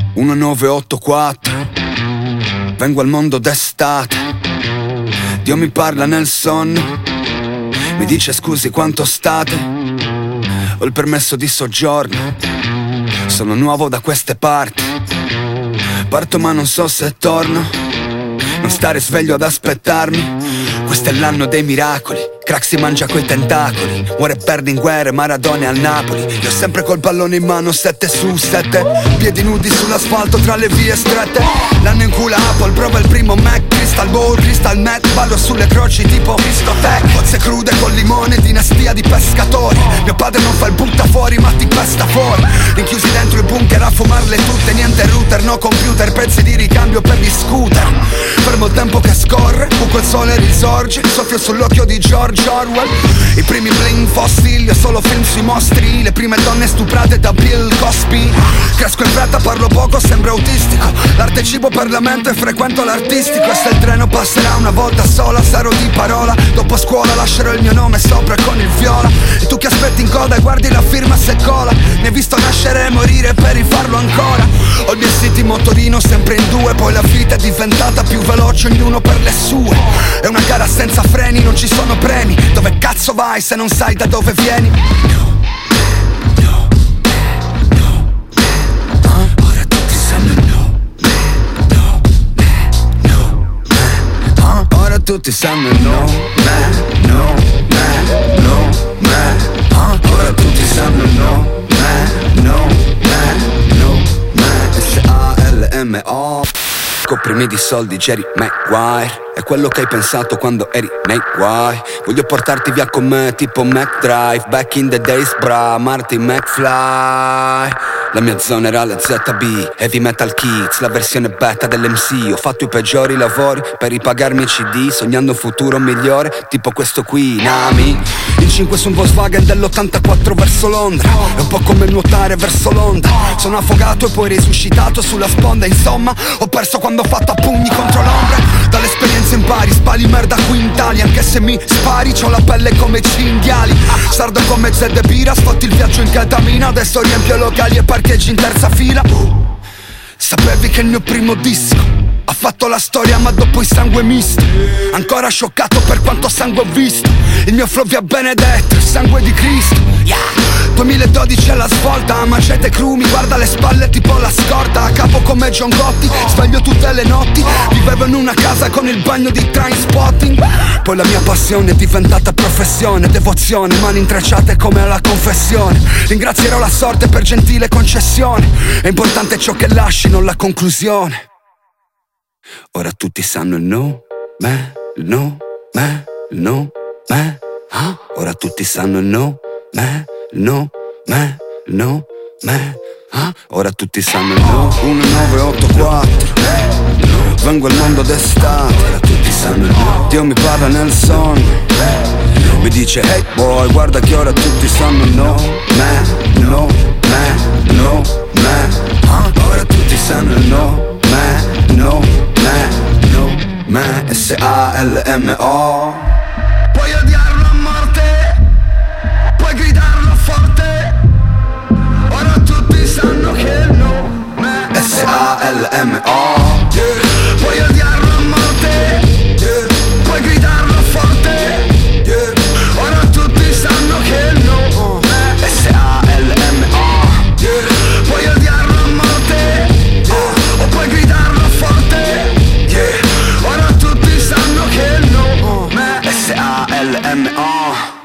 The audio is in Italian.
1984, vengo al mondo d'estate. Dio mi parla nel sonno, mi dice scusi quanto state. Ho il permesso di soggiorno, sono nuovo da queste parti. Parto ma non so se torno, non stare sveglio ad aspettarmi. Questo è l'anno dei miracoli, crack si mangia coi tentacoli, muore e perde in guerre, Maradona al Napoli. Io sempre col pallone in mano, 7 su 7, piedi nudi sull'asfalto tra le vie strette. L'anno in cui Apple prova il primo Mac, Crystal Ball, Crystal Meth, ballo sulle croci tipo Cristotech. Cozze crude col limone, dinastia di pescatori. Mio padre non fa il butta fuori ma ti pesta fuori. Rinchiusi dentro il bunker a fumarle tutte, niente router, no computer, pezzi di ricambio per gli scooter. Fermo il tempo che scorre, buco il sole risorge, soffio sull'occhio di George Orwell. I primi bling fossili, io solo film sui mostri. Le prime donne stuprate da Bill Cosby. Cresco in fretta, parlo poco, sembro autistico. L'arte è cibo per la mente, frequento l'artistico. E se il treno passerà una volta sola, sarò di parola. Dopo scuola lascerò il mio nome sopra con il viola. E tu che aspetti in coda e guardi la firma se cola. Ne hai visto nascere e morire per rifarlo ancora. Ho il mio city motorino sempre in due, poi la vita è diventata più veloce, ognuno per le sue. È una gara senza freni, non ci sono premi. Dove cazzo vai se non sai da dove vieni? Ora tutti sanno ora tutti sanno ora tutti sanno S-A-L-M-O. Coprimi di soldi Jerry Maguire, è quello che hai pensato quando eri nei guai. Voglio portarti via con me tipo McDrive, back in the days bra, Marty McFly. La mia zona era la ZB, Heavy Metal Kids, la versione beta dell'MC. Ho fatto i peggiori lavori per ripagarmi i CD, sognando un futuro migliore, tipo questo qui, Nami. In 5 su un Volkswagen dell'84 verso Londra, è un po' come nuotare verso l'onda. Sono affogato e poi risuscitato sulla sponda. Insomma, ho perso quando ho fatto a pugni contro l'ombra. Dall'esperienza impari, spali merda quintali. Anche se mi spari, c'ho la pelle come cinghiali. Sardo come Zed Pira, sfotti il viaggio in ketamina. Adesso riempio locali e parcheggi in terza fila. Sapevi che il mio primo disco ha fatto la storia ma dopo il sangue misto. Ancora scioccato per quanto sangue ho visto. Il mio flow vi ha benedetto, il sangue di Cristo, yeah. 2012 alla svolta, macete crew mi guarda alle spalle tipo la scorta. A capo come John Gotti, sveglio tutte le notti. Vivevo in una casa con il bagno di Trainspotting. Poi la mia passione è diventata professione, devozione, mani intrecciate come alla confessione. Ringrazierò la sorte per gentile concessione. È importante ciò che lasci, non la conclusione. Ora tutti sanno il nome, il nome, il nome. Ora tutti sanno il nome, il nome, il nome. Ora tutti sanno il nome. 1984, vengo al mondo d'estate. Ora tutti sanno il nome. Dio mi parla nel sonno, mi dice hey boy, guarda che ora tutti sanno il nome, il nome, il nome. Ora tutti sanno il nome, il nome, il nome. S-A-L-M-O. Puoi odiarlo a morte, puoi gridarlo forte. Ora tutti sanno che il nome è S-A-L-M-O. Puoi odiarlo a morte, puoi gridarlo forte. Ora tutti sanno che il nome è S-A-L-M-O. Puoi odiarlo a morte, o puoi gridarlo forte. Ora tutti sanno che il nome è S-A-L-M-O.